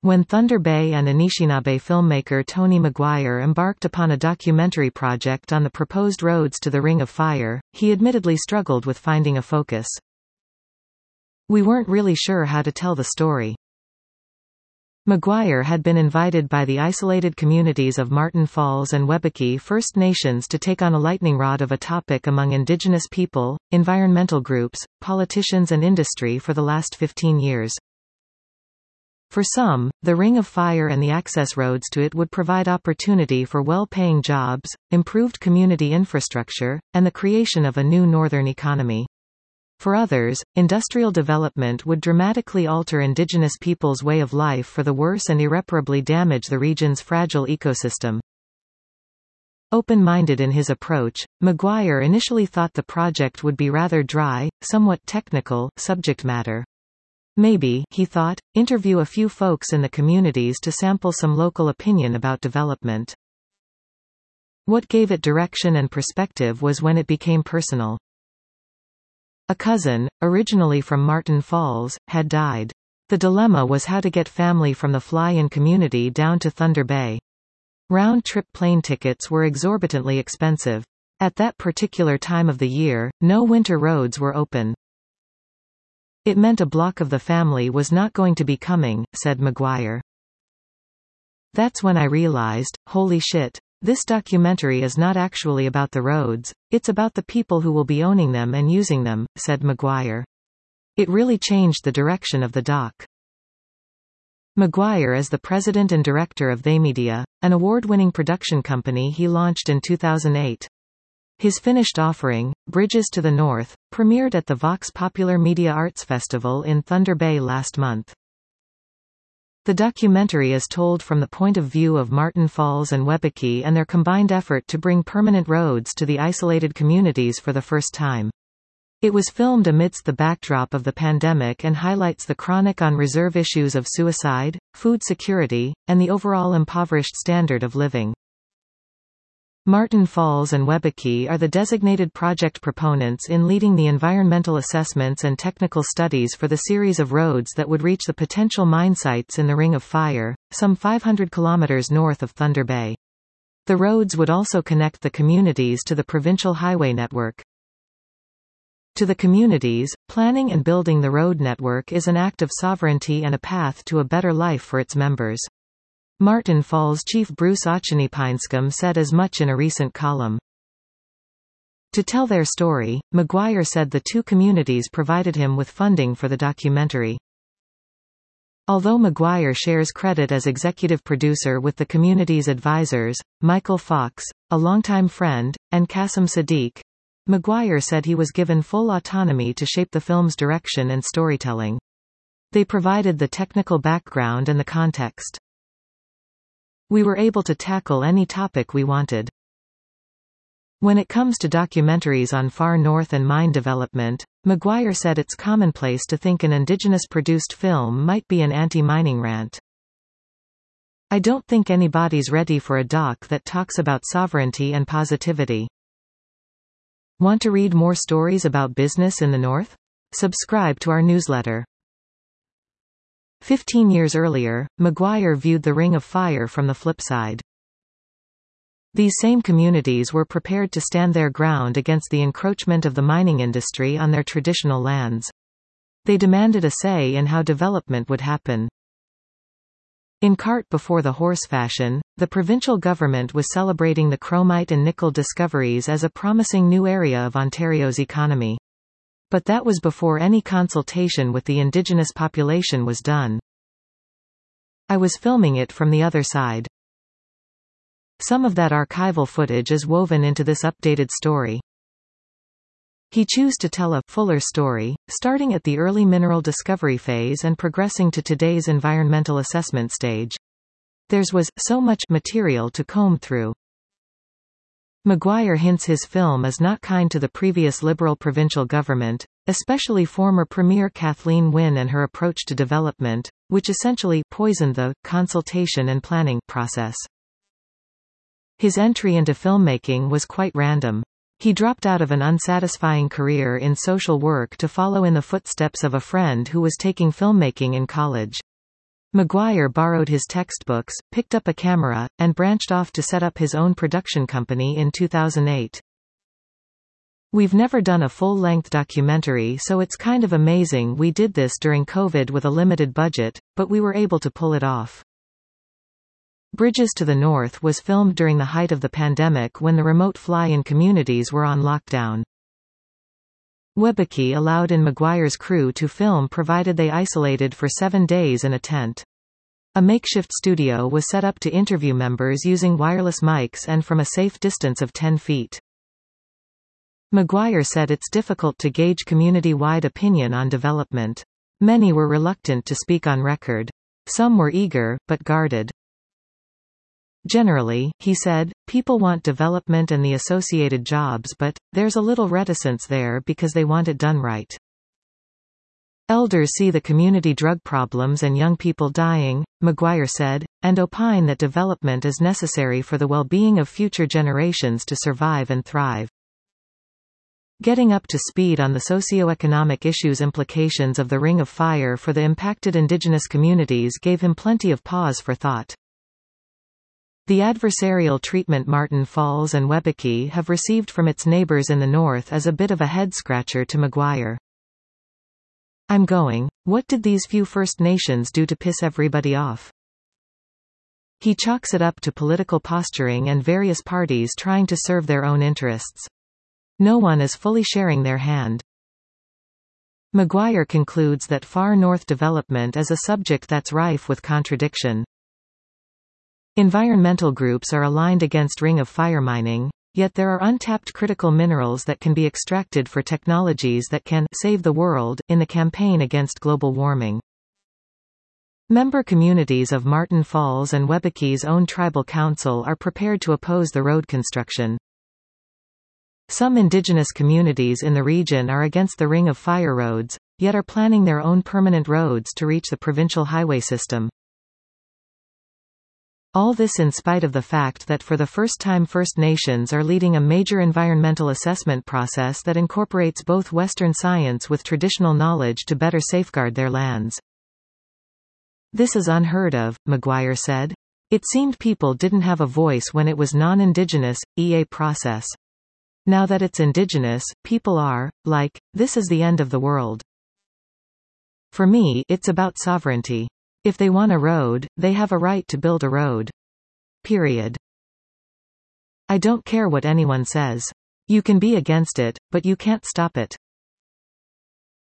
When Thunder Bay and Anishinaabe filmmaker Tony Maguire embarked upon a documentary project on the proposed roads to the Ring of Fire, he admittedly struggled with finding a focus. "We weren't really sure how to tell the story." Maguire had been invited by the isolated communities of Martin Falls and Webeki First Nations to take on a lightning rod of a topic among Indigenous people, environmental groups, politicians and industry for the last 15 years. For some, the Ring of Fire and the access roads to it would provide opportunity for well-paying jobs, improved community infrastructure, and the creation of a new northern economy. For others, industrial development would dramatically alter Indigenous peoples' way of life for the worse and irreparably damage the region's fragile ecosystem. Open-minded in his approach, Maguire initially thought the project would be rather dry, somewhat technical, subject matter. Maybe, he thought, interview a few folks in the communities to sample some local opinion about development. What gave it direction and perspective was when it became personal. A cousin, originally from Martin Falls, had died. The dilemma was how to get family from the fly-in community down to Thunder Bay. Round-trip plane tickets were exorbitantly expensive. At that particular time of the year, no winter roads were open. "It meant a block of the family was not going to be coming," said Maguire. "That's when I realized, holy shit. This documentary is not actually about the roads, it's about the people who will be owning them and using them," said Maguire. "It really changed the direction of the doc." Maguire is the president and director of TheMedia, an award-winning production company he launched in 2008. His finished offering, Bridges to the North, premiered at the Vox Popular Media Arts Festival in Thunder Bay last month. The documentary is told from the point of view of Martin Falls and Webeki and their combined effort to bring permanent roads to the isolated communities for the first time. It was filmed amidst the backdrop of the pandemic and highlights the chronic on-reserve issues of suicide, food security, and the overall impoverished standard of living. Martin Falls and Webeki are the designated project proponents in leading the environmental assessments and technical studies for the series of roads that would reach the potential mine sites in the Ring of Fire, some 500 kilometers north of Thunder Bay. The roads would also connect the communities to the provincial highway network. To the communities, planning and building the road network is an act of sovereignty and a path to a better life for its members. Martin Falls Chief Bruce Ochenipinescom said as much in a recent column. To tell their story, Maguire said the two communities provided him with funding for the documentary. Although Maguire shares credit as executive producer with the community's advisors, Michael Fox, a longtime friend, and Qasim Sadiq, Maguire said he was given full autonomy to shape the film's direction and storytelling. They provided the technical background and the context. We were able to tackle any topic we wanted. When it comes to documentaries on far north and mine development, Maguire said it's commonplace to think an Indigenous-produced film might be an anti-mining rant. "I don't think anybody's ready for a doc that talks about sovereignty and positivity." Want to read more stories about business in the North? Subscribe to our newsletter. 15 years earlier, Maguire viewed the Ring of Fire from the flip side. These same communities were prepared to stand their ground against the encroachment of the mining industry on their traditional lands. They demanded a say in how development would happen. In cart before the horse fashion, the provincial government was celebrating the chromite and nickel discoveries as a promising new area of Ontario's economy. But that was before any consultation with the Indigenous population was done. I was filming it from the other side. Some of that archival footage is woven into this updated story. He chose to tell a fuller story, starting at the early mineral discovery phase and progressing to today's environmental assessment stage. There's was so much material to comb through. Maguire hints his film is not kind to the previous Liberal provincial government, especially former Premier Kathleen Wynne and her approach to development, which essentially poisoned the consultation and planning process. His entry into filmmaking was quite random. He dropped out of an unsatisfying career in social work to follow in the footsteps of a friend who was taking filmmaking in college. Maguire borrowed his textbooks, picked up a camera, and branched off to set up his own production company in 2008. "We've never done a full-length documentary, so it's kind of amazing we did this during COVID with a limited budget, but we were able to pull it off." Bridges to the North was filmed during the height of the pandemic when the remote fly-in communities were on lockdown. Webeki allowed in Maguire's crew to film provided they isolated for 7 days in a tent. A makeshift studio was set up to interview members using wireless mics and from a safe distance of 10 feet. Maguire said it's difficult to gauge community-wide opinion on development. Many were reluctant to speak on record. Some were eager, but guarded. Generally, he said, people want development and the associated jobs, but there's a little reticence there because they want it done right. Elders see the community drug problems and young people dying, Maguire said, and opine that development is necessary for the well-being of future generations to survive and thrive. Getting up to speed on the socio-economic issues implications of the Ring of Fire for the impacted indigenous communities gave him plenty of pause for thought. The adversarial treatment Martin Falls and Webeki have received from its neighbors in the north is a bit of a head-scratcher to Maguire. "I'm going, what did these few First Nations do to piss everybody off?" He chalks it up to political posturing and various parties trying to serve their own interests. No one is fully sharing their hand. Maguire concludes that far north development is a subject that's rife with contradiction. Environmental groups are aligned against Ring of Fire mining, yet there are untapped critical minerals that can be extracted for technologies that can save the world in the campaign against global warming. Member communities of Martin Falls and Webeki's own tribal council are prepared to oppose the road construction. Some indigenous communities in the region are against the Ring of Fire roads, yet are planning their own permanent roads to reach the provincial highway system. All this in spite of the fact that for the first time First Nations are leading a major environmental assessment process that incorporates both Western science with traditional knowledge to better safeguard their lands. "This is unheard of," Maguire said. "It seemed people didn't have a voice when it was non-Indigenous, EA process. Now that it's Indigenous, people are, like, this is the end of the world. For me, it's about sovereignty. If they want a road, they have a right to build a road. Period. I don't care what anyone says. You can be against it, but you can't stop it."